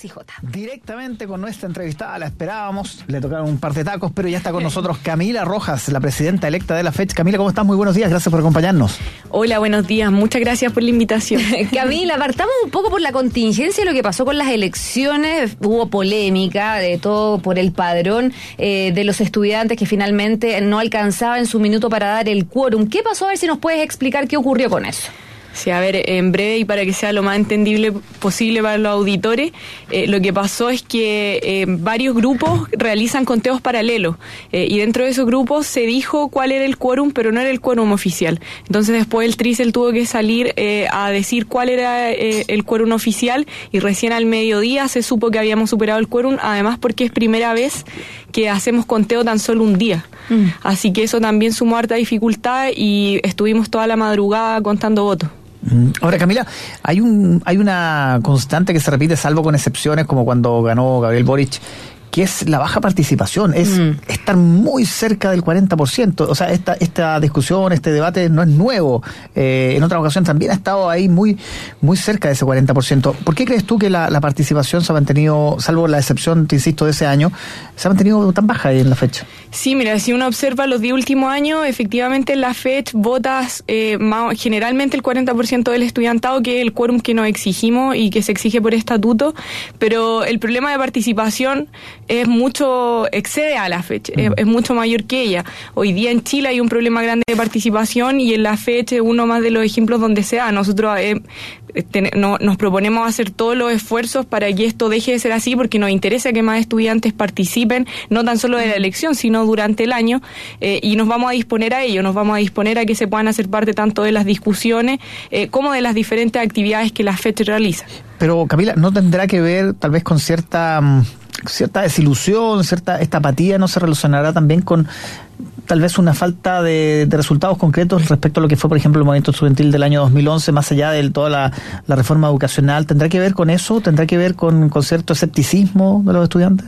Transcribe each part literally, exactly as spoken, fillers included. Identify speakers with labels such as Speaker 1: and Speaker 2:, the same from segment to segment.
Speaker 1: Maxi J.
Speaker 2: Directamente con nuestra entrevistada, la esperábamos, le tocaron un par de tacos, pero ya está con nosotros Camila Rojas, la presidenta electa de la F E C H. Camila, ¿cómo estás? Muy buenos días, gracias por acompañarnos.
Speaker 3: Hola, buenos días, muchas gracias por la invitación.
Speaker 1: Camila, partamos un poco por la contingencia, lo que pasó con las elecciones. Hubo polémica, de todo por el padrón eh, de los estudiantes que finalmente no alcanzaba en su minuto para dar el quórum. ¿Qué pasó? A ver si nos puedes explicar qué ocurrió con eso.
Speaker 3: Sí, a ver, en breve y para que sea lo más entendible posible para los auditores, eh, lo que pasó es que eh, varios grupos realizan conteos paralelos eh, y dentro de esos grupos se dijo cuál era el quórum, pero no era el quórum oficial. Entonces después el Trisel tuvo que salir eh, a decir cuál era eh, el quórum oficial y recién al mediodía se supo que habíamos superado el quórum, además porque es primera vez que hacemos conteo tan solo un día. Mm. Así que eso también sumó harta dificultad y estuvimos toda la madrugada contando votos.
Speaker 2: Ahora, Camila, hay un hay una constante que se repite, salvo con excepciones, como cuando ganó Gabriel Boric, que es la baja participación, es mm. estar muy cerca del cuarenta por ciento. O sea, esta esta discusión, este debate no es nuevo. Eh, en otra ocasión también ha estado ahí muy muy cerca de ese cuarenta por ciento. ¿Por qué crees tú que la, la participación se ha mantenido, salvo la excepción, te insisto, de ese año, se ha mantenido tan baja ahí en la fecha?
Speaker 3: Sí, mira, si uno observa los diez últimos años, efectivamente en la F E C H votas eh, más, generalmente el cuarenta por ciento del estudiantado, que es el quórum que nos exigimos y que se exige por estatuto, pero el problema de participación es mucho, excede a la F E C H, mm. es, es mucho mayor que ella. Hoy día en Chile hay un problema grande de participación y en la F E C H es uno más de los ejemplos donde se da. Nosotros eh, ten, no, nos proponemos hacer todos los esfuerzos para que esto deje de ser así, porque nos interesa que más estudiantes participen, no tan solo de la elección, sino durante el año, eh, y nos vamos a disponer a ello, nos vamos a disponer a que se puedan hacer parte tanto de las discusiones eh, como de las diferentes actividades que la F E C H realiza.
Speaker 2: Pero, Camila, ¿no tendrá que ver tal vez con cierta... cierta desilusión, cierta esta apatía, no se relacionará también con tal vez una falta de, de resultados concretos respecto a lo que fue, por ejemplo, el movimiento estudiantil del año dos mil once, más allá de toda la, la reforma educacional? ¿Tendrá que ver con eso? ¿Tendrá que ver con, con cierto escepticismo de los estudiantes?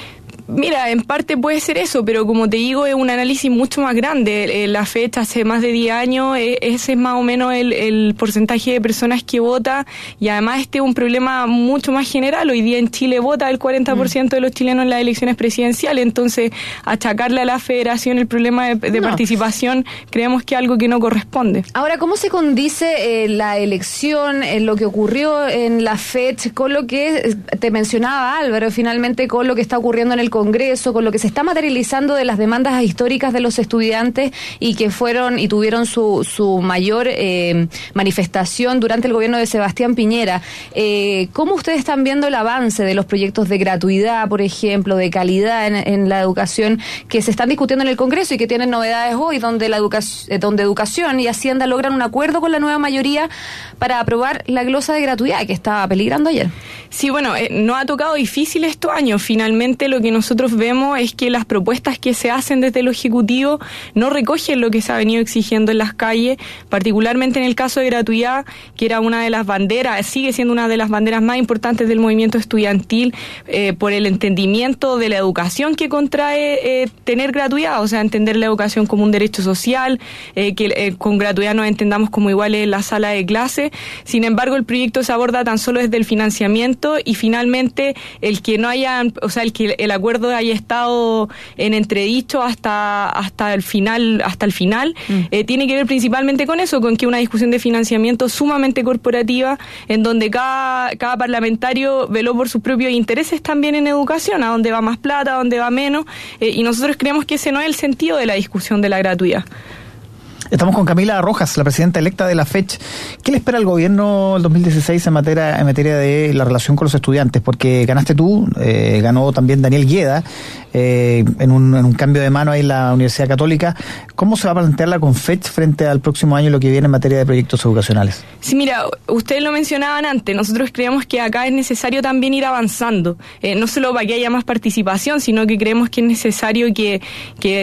Speaker 3: Mira, en parte puede ser eso, pero como te digo, es un análisis mucho más grande. La F E C H hace más de diez años, ese es más o menos el, el porcentaje de personas que vota, y además este es un problema mucho más general. Hoy día en Chile vota el cuarenta por ciento de los chilenos en las elecciones presidenciales, entonces achacarle a la federación el problema de, de no. participación creemos que es algo que no corresponde.
Speaker 1: Ahora, ¿cómo se condice eh, la elección, eh, lo que ocurrió en la F E C H con lo que te mencionaba Álvaro, finalmente con lo que está ocurriendo en el Congreso, con lo que se está materializando de las demandas históricas de los estudiantes y que fueron y tuvieron su, su mayor eh, manifestación durante el gobierno de Sebastián Piñera? Eh, ¿Cómo ustedes están viendo el avance de los proyectos de gratuidad, por ejemplo, de calidad en, en la educación que se están discutiendo en el Congreso y que tienen novedades hoy, donde la educación, donde Educación y Hacienda logran un acuerdo con la nueva mayoría para aprobar la glosa de gratuidad que estaba peligrando ayer?
Speaker 3: Sí, bueno, eh, nos ha tocado difícil estos años. Finalmente lo que nosotros vemos es que las propuestas que se hacen desde el Ejecutivo no recogen lo que se ha venido exigiendo en las calles, particularmente en el caso de gratuidad, que era una de las banderas, sigue siendo una de las banderas más importantes del movimiento estudiantil, eh, por el entendimiento de la educación que contrae eh, tener gratuidad, o sea, entender la educación como un derecho social, eh, que eh, con gratuidad nos entendamos como iguales en la sala de clase. Sin embargo, el proyecto se aborda tan solo desde el financiamiento y finalmente el que no haya, o sea, el que el acuerdo haya estado en entredicho hasta hasta el final, hasta el final, mm. eh, tiene que ver principalmente con eso, con que una discusión de financiamiento sumamente corporativa, en donde cada, cada parlamentario veló por sus propios intereses también en educación, a dónde va más plata, a dónde va menos, eh, y nosotros creemos que ese no es el sentido de la discusión de la gratuidad.
Speaker 2: Estamos con Camila Rojas, la presidenta electa de la F E C H. ¿Qué le espera al gobierno el dos mil dieciséis en materia, en materia de la relación con los estudiantes? Porque ganaste tú, eh, ganó también Daniel Guieda, eh, en, un, en un cambio de mano ahí en la Universidad Católica. ¿Cómo se va a plantear la Confech frente al próximo año y lo que viene en materia de proyectos educacionales?
Speaker 3: Sí, mira, ustedes lo mencionaban antes, nosotros creemos que acá es necesario también ir avanzando, eh, no solo para que haya más participación, sino que creemos que es necesario que... que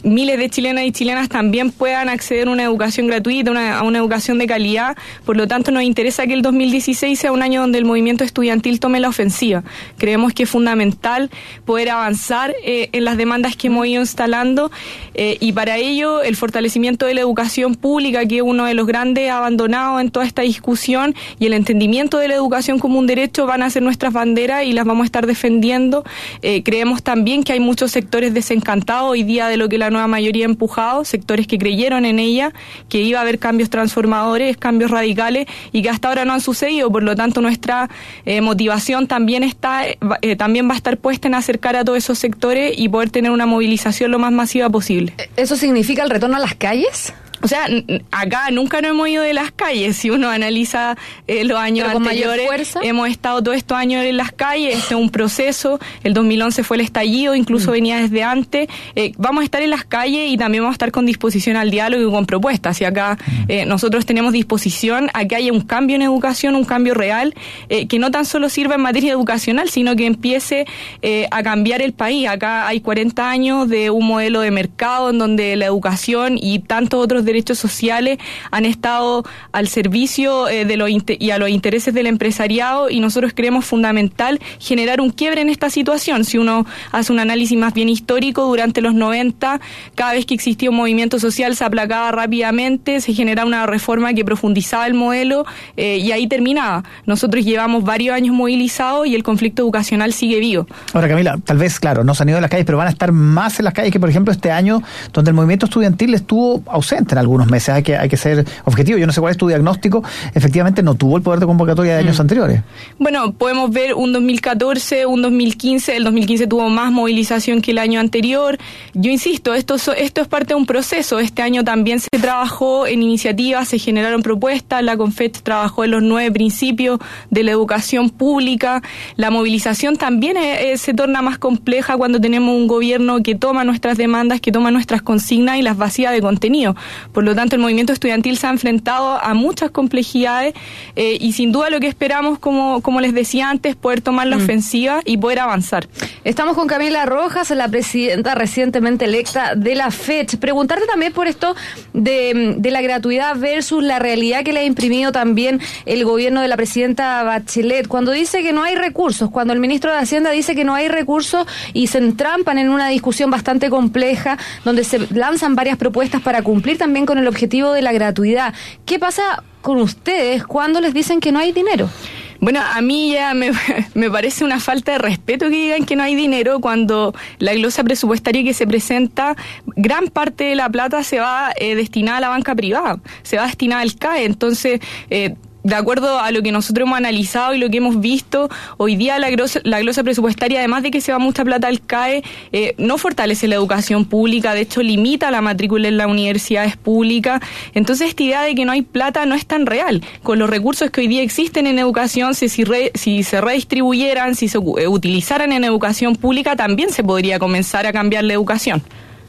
Speaker 3: miles de chilenas y chilenas también puedan acceder a una educación gratuita, una, a una educación de calidad. Por lo tanto, nos interesa que el dos mil dieciséis sea un año donde el movimiento estudiantil tome la ofensiva. Creemos que es fundamental poder avanzar eh, en las demandas que hemos ido instalando eh, y para ello el fortalecimiento de la educación pública, que es uno de los grandes abandonados en toda esta discusión, y el entendimiento de la educación como un derecho van a ser nuestras banderas y las vamos a estar defendiendo. Eh, creemos también que hay muchos sectores desencantados hoy día de lo que la nueva mayoría ha empujado, sectores que creyeron en ella, que iba a haber cambios transformadores, cambios radicales y que hasta ahora no han sucedido. Por lo tanto, nuestra eh, motivación también está eh, también va a estar puesta en acercar a todos esos sectores y poder tener una movilización lo más masiva posible.
Speaker 1: ¿Eso significa el retorno a las calles?
Speaker 3: O sea, acá nunca nos hemos ido de las calles. Si uno analiza eh, los años anteriores, hemos estado todos estos años en las calles. Este es un proceso. El dos mil once fue el estallido, incluso mm. venía desde antes. Eh, vamos a estar en las calles y también vamos a estar con disposición al diálogo y con propuestas. Y acá eh, nosotros tenemos disposición a que haya un cambio en educación, un cambio real, eh, que no tan solo sirva en materia educacional, sino que empiece eh, a cambiar el país. Acá hay cuarenta años de un modelo de mercado en donde la educación y tantos otros derechos sociales han estado al servicio eh, de los y a los intereses del empresariado, y nosotros creemos fundamental generar un quiebre en esta situación. Si uno hace un análisis más bien histórico, durante los noventa, cada vez que existía un movimiento social se aplacaba rápidamente, se generaba una reforma que profundizaba el modelo eh, y ahí terminaba. Nosotros llevamos varios años movilizados y el conflicto educacional sigue vivo.
Speaker 2: Ahora, Camila, tal vez, claro, no se han ido de las calles, pero van a estar más en las calles que, por ejemplo, este año, donde el movimiento estudiantil estuvo ausente en algunos meses. Hay que, hay que ser objetivo. Yo no sé cuál es tu diagnóstico. Efectivamente, no tuvo el poder de convocatoria de años mm. anteriores.
Speaker 3: Bueno, podemos ver un dos mil catorce, un dos mil quince. El dos mil quince tuvo más movilización que el año anterior. Yo insisto, esto, esto es parte de un proceso. Este año también se trabajó en iniciativas, se generaron propuestas. La CONFET trabajó en los nueve principios de la educación pública. La movilización también eh, se torna más compleja cuando tenemos un gobierno que toma nuestras demandas, que toma nuestras consignas y las vacía de contenido. Por lo tanto, el movimiento estudiantil se ha enfrentado a muchas complejidades eh, y sin duda lo que esperamos, como, como les decía antes, poder tomar la mm. ofensiva y poder avanzar.
Speaker 1: Estamos con Camila Rojas, la presidenta recientemente electa de la FECH. Preguntarte también por esto de, de la gratuidad versus la realidad que le ha imprimido también el gobierno de la presidenta Bachelet, cuando dice que no hay recursos, cuando el ministro de Hacienda dice que no hay recursos y se entrampan en una discusión bastante compleja donde se lanzan varias propuestas para cumplir también con el objetivo de la gratuidad. ¿Qué pasa con ustedes cuando les dicen que no hay dinero?
Speaker 3: Bueno, a mí ya me, me parece una falta de respeto que digan que no hay dinero cuando la glosa presupuestaria que se presenta, gran parte de la plata se va eh, destinada a la banca privada, se va destinada al C A E. Entonces, eh, de acuerdo a lo que nosotros hemos analizado y lo que hemos visto, hoy día la glosa, la glosa presupuestaria, además de que se va mucha plata al C A E, eh, no fortalece la educación pública, de hecho limita la matrícula en las universidades públicas. Entonces esta idea de que no hay plata no es tan real. Con los recursos que hoy día existen en educación, si, si, re, si se redistribuyeran, si se eh, utilizaran en educación pública, también se podría comenzar a cambiar la educación.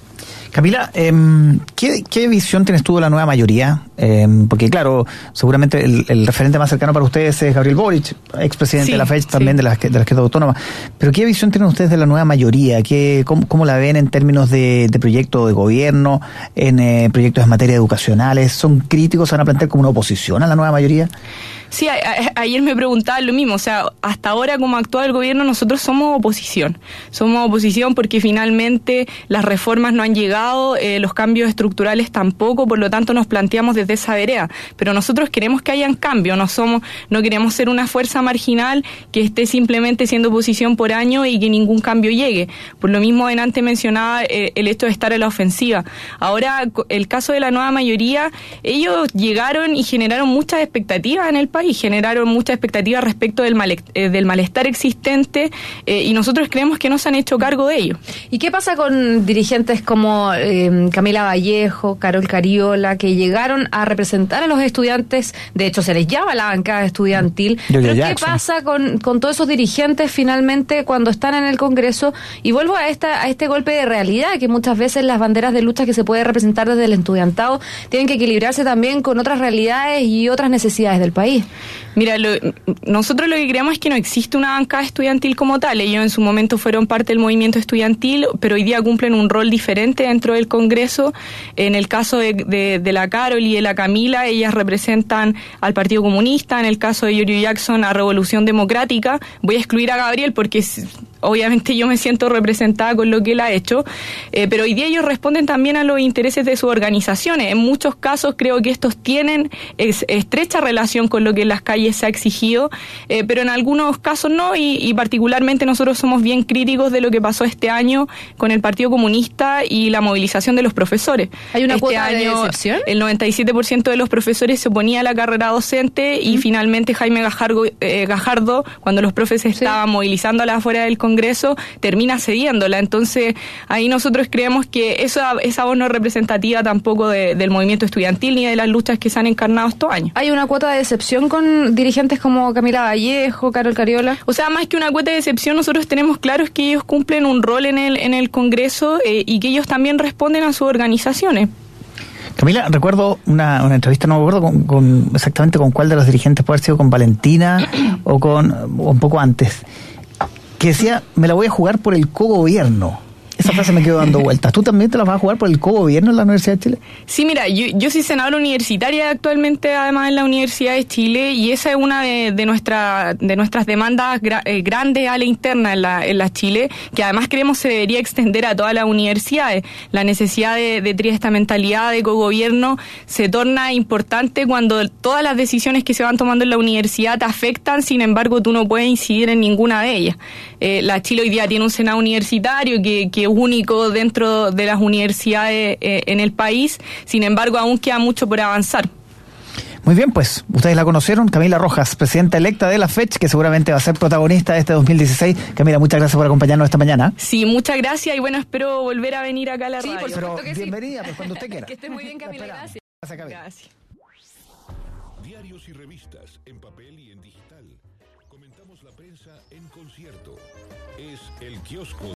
Speaker 2: Camila, eh, ¿qué, ¿qué visión tienes tú de la nueva mayoría? Eh, porque claro, seguramente el, el referente más cercano para ustedes es Gabriel Boric, expresidente sí, de la FECH, también sí. de, la, de la izquierda autónoma. Pero ¿qué visión tienen ustedes de la nueva mayoría? ¿Qué, cómo, ¿Cómo la ven en términos de, de proyecto de gobierno, en eh, proyectos en materia educacionales? ¿Son críticos? ¿Se van a plantear como una oposición a la nueva mayoría?
Speaker 3: Sí, a, a, ayer me preguntaban lo mismo, o sea, hasta ahora como actúa el gobierno nosotros somos oposición, somos oposición porque finalmente las reformas no han llegado, eh, los cambios estructurales tampoco, por lo tanto nos planteamos desde esa vereda, pero nosotros queremos que hayan cambios, no somos, no queremos ser una fuerza marginal que esté simplemente siendo oposición por año y que ningún cambio llegue. Por lo mismo antes mencionaba eh, el hecho de estar a la ofensiva. Ahora, el caso de la nueva mayoría, ellos llegaron y generaron muchas expectativas en el país, y generaron mucha expectativa respecto del, mal, eh, del malestar existente eh, y nosotros creemos que no se han hecho cargo de ello.
Speaker 1: ¿Y qué pasa con dirigentes como eh, Camila Vallejo, Carol Cariola, que llegaron a representar a los estudiantes? De hecho, se les llama la bancada estudiantil. Yo, yo, ¿Pero qué pasa con, con todos esos dirigentes finalmente cuando están en el Congreso? Y vuelvo a, esta, a este golpe de realidad, que muchas veces las banderas de lucha que se puede representar desde el estudiantado tienen que equilibrarse también con otras realidades y otras necesidades del país.
Speaker 3: Mira, lo, nosotros lo que creemos es que no existe una bancada estudiantil como tal. Ellos en su momento fueron parte del movimiento estudiantil, pero hoy día cumplen un rol diferente dentro del Congreso. En el caso de, de, de la Carol y de la Camila, ellas representan al Partido Comunista. En el caso de Yorio Jackson, a Revolución Democrática. Voy a excluir a Gabriel porque obviamente yo me siento representada con lo que él ha hecho, eh, pero hoy día ellos responden también a los intereses de sus organizaciones. En muchos casos creo que estos tienen es, estrecha relación con lo que en las calles se ha exigido, eh, pero en algunos casos no, y, y particularmente nosotros somos bien críticos de lo que pasó este año con el Partido Comunista y la movilización de los profesores.
Speaker 1: ¿Hay una
Speaker 3: este
Speaker 1: cuota
Speaker 3: año,
Speaker 1: de decepción?
Speaker 3: El noventa y siete por ciento de los profesores se oponía a la carrera docente y mm. finalmente Jaime Gajardo, eh, Gajardo, cuando los profes estaban sí. movilizándola afuera del Congreso, termina cediéndola. Entonces ahí nosotros creemos que esa, esa voz no es representativa tampoco de, del movimiento estudiantil ni de las luchas que se han encarnado estos años.
Speaker 1: ¿Hay una cuota de decepción con dirigentes como Camila Vallejo, Carol Cariola?
Speaker 3: O sea, más que una cuota de decepción, nosotros tenemos claros que ellos cumplen un rol en el, en el Congreso eh, y que ellos también responden a sus organizaciones.
Speaker 2: Camila, recuerdo una, una entrevista, no me acuerdo con, con exactamente con cuál de los dirigentes, puede haber sido con Valentina o con o un poco antes, que decía, me la voy a jugar por el cogobierno. Esa frase me quedó dando vueltas. ¿Tú también te la vas a jugar por el cogobierno en la Universidad de Chile?
Speaker 3: Sí, mira, yo, yo soy senadora universitaria actualmente, además en la Universidad de Chile, y esa es una de, de, nuestra, de nuestras demandas gra, eh, grandes a la interna en la, en la Chile, que además creemos se debería extender a todas las universidades. La necesidad de, de triestamentalidad, de cogobierno, se torna importante cuando todas las decisiones que se van tomando en la universidad te afectan, sin embargo tú no puedes incidir en ninguna de ellas. Eh, la Chile hoy día tiene un Senado universitario que, que único dentro de las universidades eh, en el país, sin embargo aún queda mucho por avanzar.
Speaker 2: Muy bien, pues ustedes la conocieron, Camila Rojas, presidenta electa de la FECH, que seguramente va a ser protagonista de este dos mil dieciséis. Camila, muchas gracias por acompañarnos esta mañana.
Speaker 3: Sí, muchas gracias y bueno, espero volver a venir acá a la
Speaker 1: sí,
Speaker 3: radio.
Speaker 1: Por supuesto que
Speaker 2: bienvenida,
Speaker 1: sí.
Speaker 2: Pues cuando usted quiera.
Speaker 1: Que esté muy bien, Camila, gracias.
Speaker 2: Gracias, Camila.
Speaker 3: Gracias.
Speaker 4: Diarios y revistas en papel y en digital. Comentamos la prensa en concierto. Es el kiosco